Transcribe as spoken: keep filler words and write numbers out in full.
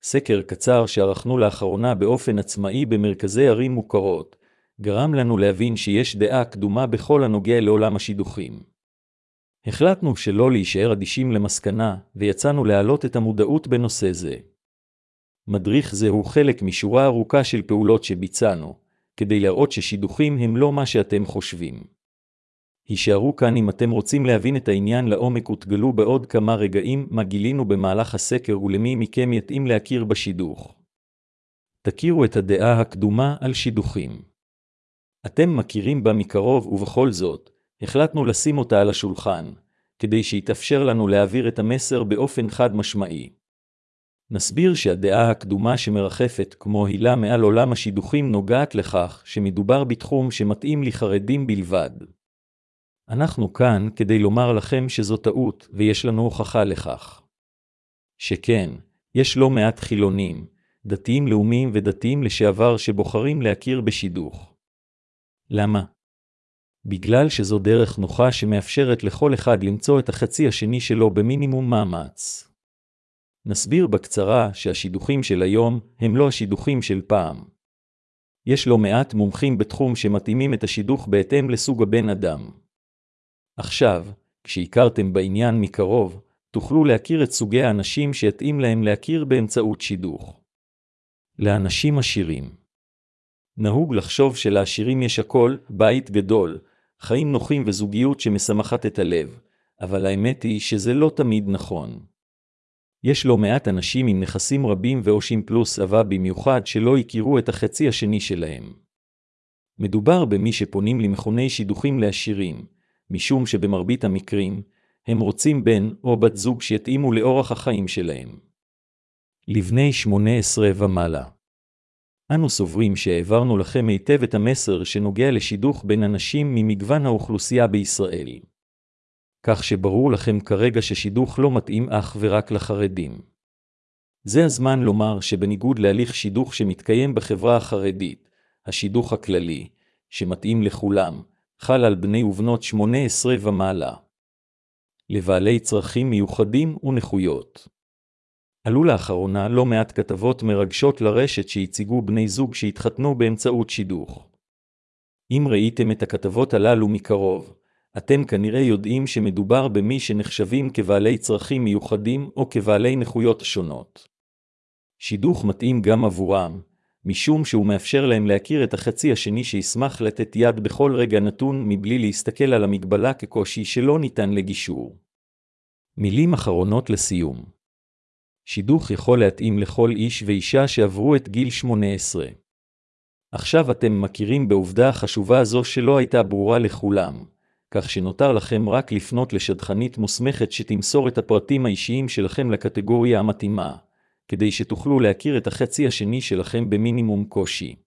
סקר קצר שערכנו לאחרונה באופן עצמאי במרכזי ערים מוכרות, גרם לנו להבין שיש דעה קדומה בכל הנוגע לעולם השידוכים. החלטנו שלא להישאר אדישים למסקנה, ויצאנו להעלות את המודעות בנושא זה. מדריך זה הוא חלק משורה ארוכה של פעולות שביצענו, כדי להראות ששידוכים הם לא מה שאתם חושבים. הישארו כאן אם אתם רוצים להבין את העניין לעומק ותגלו בעוד כמה רגעים מה גילינו במהלך הסקר ולמי מכם יתאים להכיר בשידוך. תכירו את הדעה הקדומה על שידוכים. אתם מכירים בה מקרוב ובכל זאת, החלטנו לשים אותה על השולחן, כדי שיתאפשר לנו להעביר את המסר באופן חד משמעי. נסביר שהדעה הקדומה שמרחפת כמו הילה מעל עולם השידוכים נוגעת לכך שמדובר בתחום שמתאים לחרדים בלבד. אנחנו כאן כדי לומר לכם שזו טעות ויש לנו הוכחה לכך. שכן, יש לא מעט חילונים, דתיים לאומיים ודתיים לשעבר שבוחרים להכיר בשידוך. למה? בגלל שזו דרך נוחה שמאפשרת לכל אחד למצוא את החצי השני שלו במינימום מאמץ. נסביר בקצרה שהשידוכים של היום הם לא השידוכים של פעם. יש לא מעט מומחים בתחום שמתאימים את השידוך בהתאם לסוג הבן אדם. עכשיו, כשהכרתם בעניין מקרוב, תוכלו להכיר את סוגי האנשים שיתאים להם להכיר באמצעות שידוך. לאנשים עשירים. נהוג לחשוב שלעשירים יש הכל, בית גדול, חיים נוחים וזוגיות שמשמחת את הלב, אבל האמת היא שזה לא תמיד נכון. יש לא מעט אנשים עם נכסים רבים ואושים פלוס אהבה במיוחד שלא הכירו את החצי השני שלהם. מדובר במי שפונים למכוני שידוכים לעשירים, משום שבמרבית המקרים, הם רוצים בן או בת זוג שיתאימו לאורח החיים שלהם. לבני שמונה עשרה ומעלה. אנו סוברים שהעברנו לכם היטב את המסר שנוגע לשידוך בין אנשים ממגוון האוכלוסייה בישראל. כך שברור לכם כרגע ששידוך לא מתאים אך ורק לחרדים. זה הזמן לומר שבניגוד להליך שידוך שמתקיים בחברה החרדית, השידוך הכללי, שמתאים לכולם, חל על בני ובנות שמונה עשרה ומעלה. לבעלי צרכים מיוחדים ונכויות. עלו לאחרונה לא מעט כתבות מרגשות לרשת שהציגו בני זוג שהתחתנו באמצעות שידוך. אם ראיתם את הכתבות הללו מקרוב, אתם כנראה יודעים שמדובר במי שנחשבים כבעלי צרכים מיוחדים או כבעלי נכויות שונות. שידוך מתאים גם עבורם, משום שהוא מאפשר להם להכיר את החצי השני שישמח לתת יד בכל רגע נתון מבלי להסתכל על המגבלה כקושי שלא ניתן לגישור. מילים אחרונות לסיום. שידוך יכול להתאים לכל איש ואישה שעברו את גיל שמונה עשרה. עכשיו אתם מכירים בעובדה החשובה הזו שלא הייתה ברורה לכולם, כך שנותר לכם רק לפנות לשדכנית מוסמכת שתמסור את הפרטים האישיים שלכם לקטגוריה המתאימה, כדי שתוכלו להכיר את החצי השני שלכם במינימום קושי.